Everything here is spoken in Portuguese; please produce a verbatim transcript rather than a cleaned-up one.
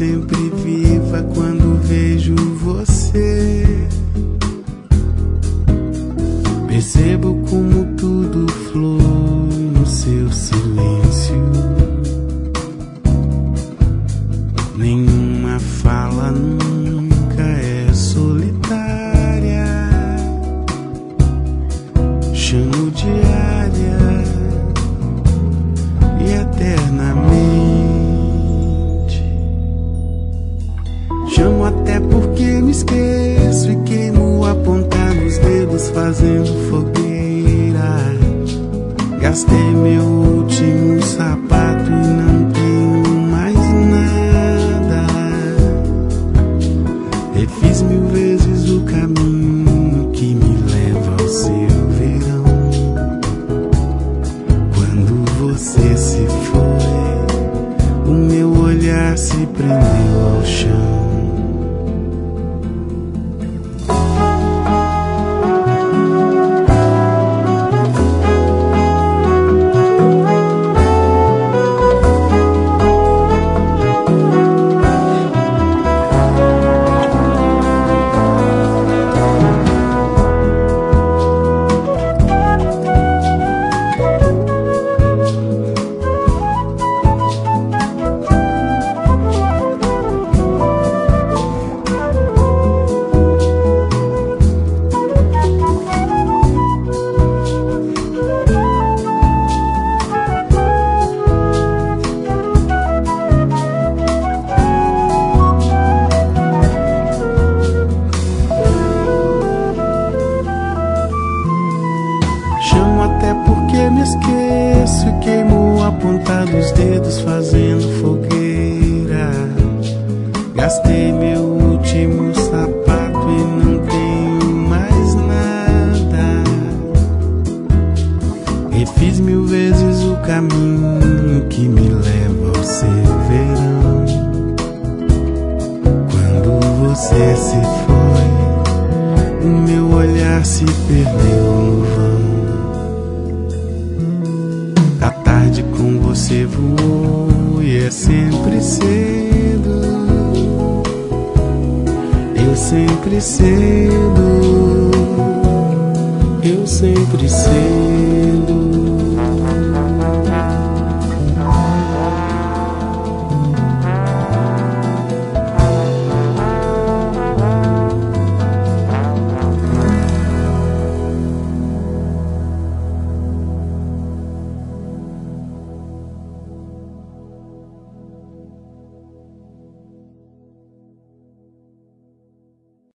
sempre viva quando vejo você. Percebo como tudo flui no seu silêncio. Nenhuma fala nunca é solitária. Chamo diária e eternamente. Chamo até porque me esqueço e queimo a ponta nos dedos fazendo fogueira. Gastei meu último sapato e não tenho mais nada. Refiz mil vezes o caminho que me leva ao seu verão. Quando você se foi, o meu olhar se prendeu ao chão. Me esqueço e queimo a ponta dos dedos fazendo fogueira. Gastei meu último sapato e não tenho mais nada. Refiz mil vezes o caminho que me leva ao seu verão. Quando você se foi, o meu olhar se perdeu no vão. A tarde com você voou e é sempre cedo. Eu sempre cedo. Eu sempre cedo.